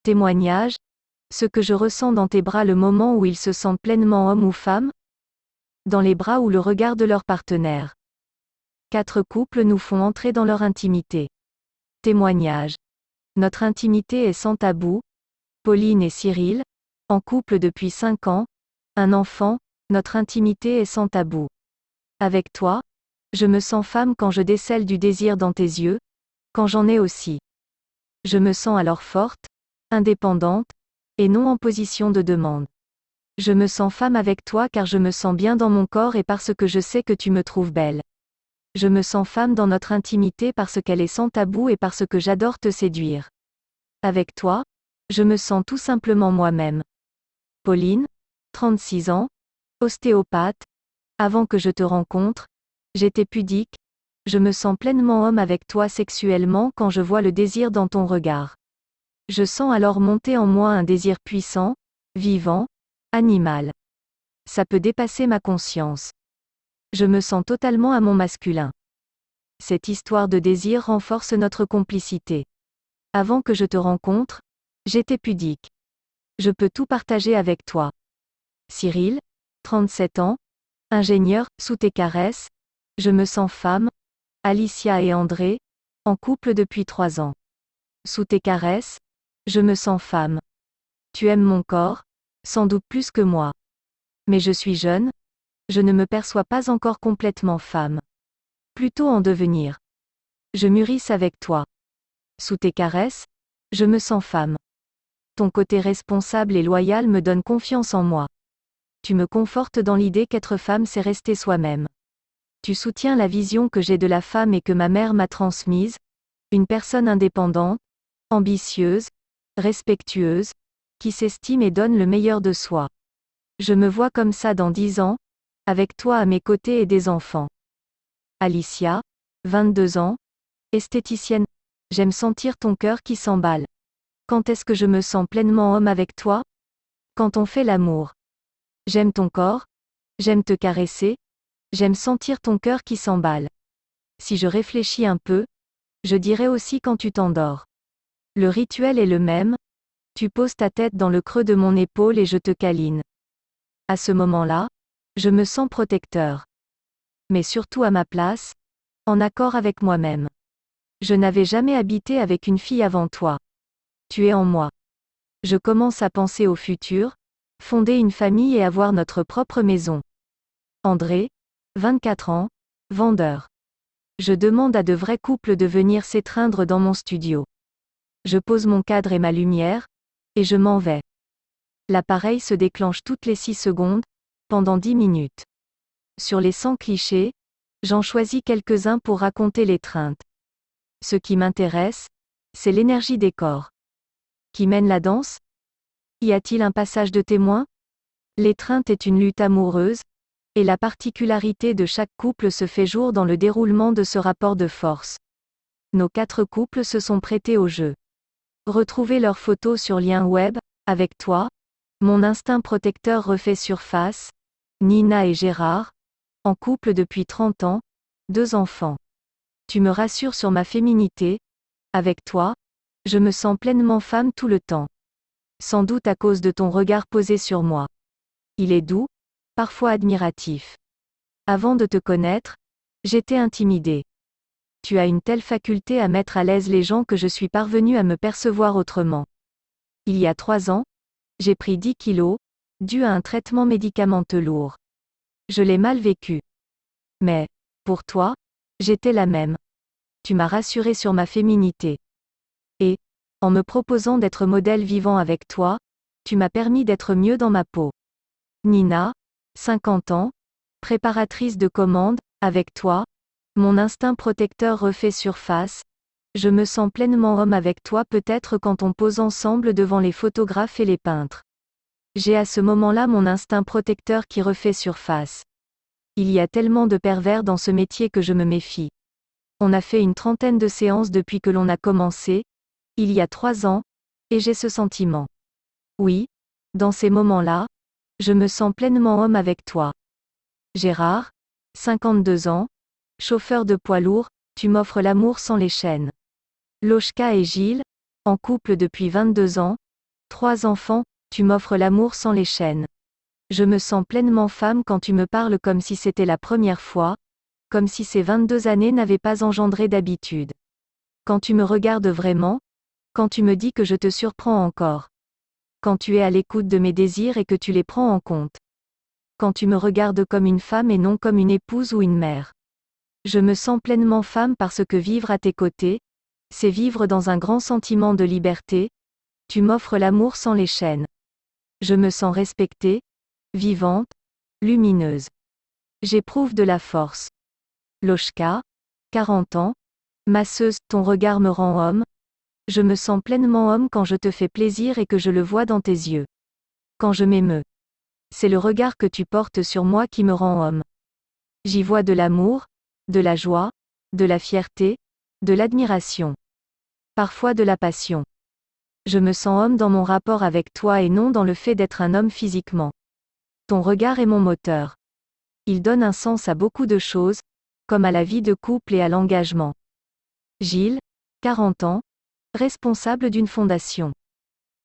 Témoignage. Ce que je ressens dans tes bras le moment où ils se sentent pleinement homme ou femme. Dans les bras ou le regard de leur partenaire. 4 couples nous font entrer dans leur intimité. Témoignage. Notre intimité est sans tabou. Pauline et Cyril, en couple depuis 5 ans, un enfant, notre intimité est sans tabou. Avec toi, je me sens femme quand je décèle du désir dans tes yeux, quand j'en ai aussi. Je me sens alors forte, indépendante, et non en position de demande. Je me sens femme avec toi car je me sens bien dans mon corps et parce que je sais que tu me trouves belle. Je me sens femme dans notre intimité parce qu'elle est sans tabou et parce que j'adore te séduire. Avec toi, je me sens tout simplement moi-même. Pauline, 36 ans, ostéopathe. Avant que je te rencontre, j'étais pudique. Je me sens pleinement homme avec toi sexuellement quand je vois le désir dans ton regard. Je sens alors monter en moi un désir puissant, vivant, animal. Ça peut dépasser ma conscience. Je me sens totalement à mon masculin. Cette histoire de désir renforce notre complicité. Avant que je te rencontre, j'étais pudique. Je peux tout partager avec toi. Cyril, 37 ans, ingénieur, sous tes caresses, je me sens femme. Alicia et André, en couple depuis 3 ans. Sous tes caresses, je me sens femme. Tu aimes mon corps, sans doute plus que moi. Mais je suis jeune, je ne me perçois pas encore complètement femme. Plutôt en devenir. Je mûrisse avec toi. Sous tes caresses, je me sens femme. Ton côté responsable et loyal me donne confiance en moi. Tu me confortes dans l'idée qu'être femme c'est rester soi-même. Tu soutiens la vision que j'ai de la femme et que ma mère m'a transmise, une personne indépendante, ambitieuse, respectueuse, qui s'estime et donne le meilleur de soi. Je me vois comme ça dans 10 ans, avec toi à mes côtés et des enfants. Alicia, 22 ans, esthéticienne. J'aime sentir ton cœur qui s'emballe. Quand est-ce que je me sens pleinement homme avec toi? Quand on fait l'amour. J'aime ton corps, j'aime te caresser, j'aime sentir ton cœur qui s'emballe. Si je réfléchis un peu, je dirais aussi quand tu t'endors. Le rituel est le même, tu poses ta tête dans le creux de mon épaule et je te câline. À ce moment-là, je me sens protecteur. Mais surtout à ma place, en accord avec moi-même. Je n'avais jamais habité avec une fille avant toi. Tu es en moi. Je commence à penser au futur, fonder une famille et avoir notre propre maison. André, 24 ans, vendeur. Je demande à de vrais couples de venir s'étreindre dans mon studio. Je pose mon cadre et ma lumière, et je m'en vais. L'appareil se déclenche toutes les 6 secondes, pendant 10 minutes. Sur les 100 clichés, j'en choisis quelques-uns pour raconter l'étreinte. Ce qui m'intéresse, c'est l'énergie des corps. Qui mène la danse? Y a-t-il un passage de témoin? L'étreinte est une lutte amoureuse, et la particularité de chaque couple se fait jour dans le déroulement de ce rapport de force. Nos 4 couples se sont prêtés au jeu. Retrouvez leurs photos sur lien web, avec toi. Mon instinct protecteur refait surface. Nina et Gérard, en couple depuis 30 ans, 2 enfants. Tu me rassures sur ma féminité. Avec toi, je me sens pleinement femme tout le temps. Sans doute à cause de ton regard posé sur moi. Il est doux, parfois admiratif. Avant de te connaître, j'étais intimidée. Tu as une telle faculté à mettre à l'aise les gens que je suis parvenue à me percevoir autrement. Il y a 3 ans, j'ai pris 10 kilos, dû à un traitement médicamenteux lourd. Je l'ai mal vécu. Mais, pour toi, j'étais la même. Tu m'as rassurée sur ma féminité. Et, en me proposant d'être modèle vivant avec toi, tu m'as permis d'être mieux dans ma peau. Nina, 50 ans, préparatrice de commandes, avec toi, mon instinct protecteur refait surface. Je me sens pleinement homme avec toi peut-être quand on pose ensemble devant les photographes et les peintres. J'ai à ce moment-là mon instinct protecteur qui refait surface. Il y a tellement de pervers dans ce métier que je me méfie. On a fait une 30aine de séances depuis que l'on a commencé, il y a 3 ans, et j'ai ce sentiment. Oui, dans ces moments-là, je me sens pleinement homme avec toi. Gérard, 52 ans, chauffeur de poids lourd, tu m'offres l'amour sans les chaînes. Loshka et Gilles, en couple depuis 22 ans, 3 enfants, tu m'offres l'amour sans les chaînes. Je me sens pleinement femme quand tu me parles comme si c'était la première fois, comme si ces 22 années n'avaient pas engendré d'habitude. Quand tu me regardes vraiment, quand tu me dis que je te surprends encore. Quand tu es à l'écoute de mes désirs et que tu les prends en compte. Quand tu me regardes comme une femme et non comme une épouse ou une mère. Je me sens pleinement femme parce que vivre à tes côtés, c'est vivre dans un grand sentiment de liberté, tu m'offres l'amour sans les chaînes. Je me sens respectée, vivante, lumineuse. J'éprouve de la force. Loshka, 40 ans, masseuse, ton regard me rend homme. Je me sens pleinement homme quand je te fais plaisir et que je le vois dans tes yeux. Quand je m'émeus. C'est le regard que tu portes sur moi qui me rend homme. J'y vois de l'amour, de la joie, de la fierté, de l'admiration. Parfois de la passion. Je me sens homme dans mon rapport avec toi et non dans le fait d'être un homme physiquement. Ton regard est mon moteur. Il donne un sens à beaucoup de choses, comme à la vie de couple et à l'engagement. Gilles, 40 ans, responsable d'une fondation.